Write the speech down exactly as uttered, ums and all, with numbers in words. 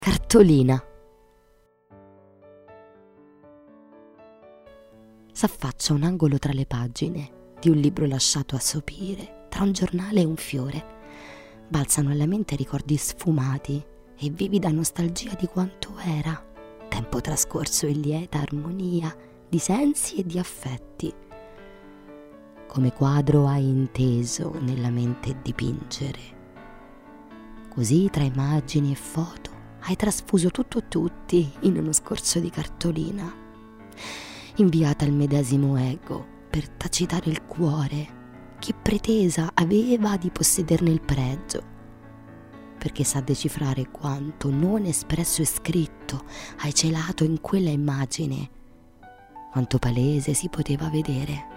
Cartolina. S'affaccia un angolo tra le pagine di un libro lasciato a sopire tra un giornale e un fiore. Balzano alla mente ricordi sfumati e vivida nostalgia di quanto era, tempo trascorso in lieta armonia di sensi e di affetti. Come quadro hai inteso nella mente dipingere. Così tra immagini e foto hai trasfuso tutto e tutti in uno scorcio di cartolina, inviata al medesimo ego per tacitare il cuore che pretesa aveva di possederne il pregio, perché sa decifrare quanto non espresso e scritto hai celato in quella immagine, quanto palese si poteva vedere.